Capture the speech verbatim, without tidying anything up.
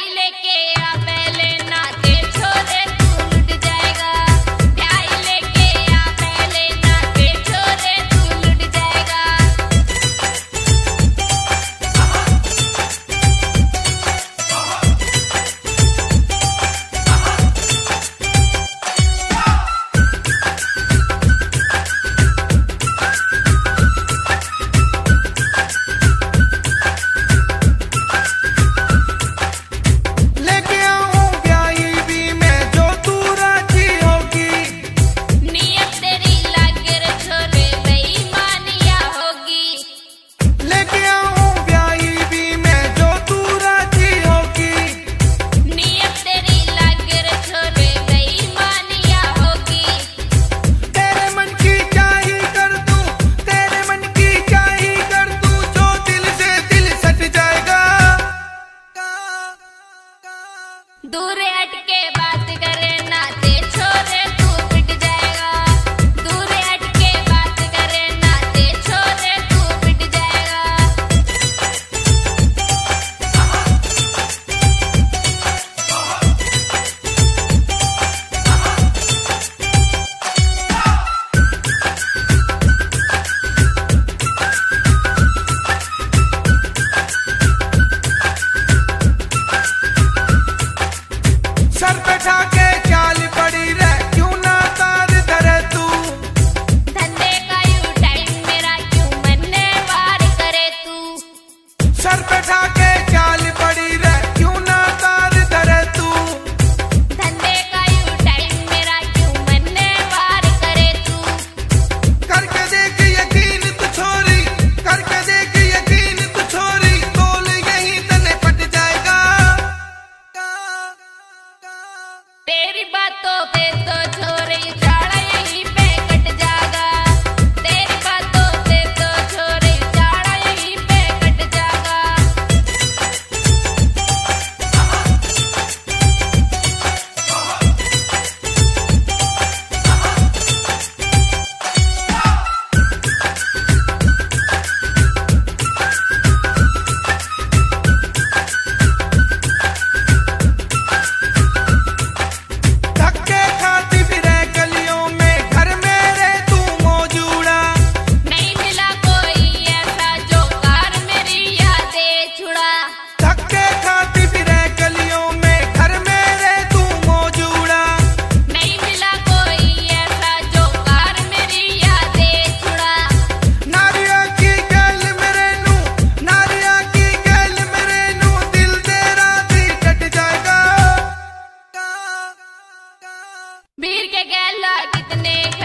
दूर हट के बात करे नाते छोरे तू पिट जाएगा। दूर हट के बात करे नाते छोरे तू पिट जाएगा। सर पे ठाके चाल पड़ी रे क्यों ना तार धरे तू। धंधे का यू टाइम मेरा क्यों मन्ने वार करे तू। सर पे ठाके चाल पड़ी रे क्यों ना तार धरे तू। धंधे का यू टाइम मेरा क्यों मन्ने वार करे तू। करके देख यकीन तू छोरी, करके देख यकीन तू छोरी, तोल यही तने पट जाएगा। तेरी बातों पे तो छोरे जाड़ा यहीं पे कट जाएगा। तेरी बातों पे तो छोरे जाड़ा यहीं पे कट जाएगा। धक्के खाती फिरे गलियों में, घर मेरे तू मौजूदा। नहीं मिला कोई ऐसा जो कार मेरी यादें छुड़ा। धक्के खाती फिरे गलियों में, घर मेरे तू मौजूदा। नहीं मिला कोई ऐसा जो कार मेरी यादें छुड़ा। नारिया की गल मेरे नू, नारिया की गल मेरे नू, दिल तेरा भी कट जाएगा। वीर के गैला कितने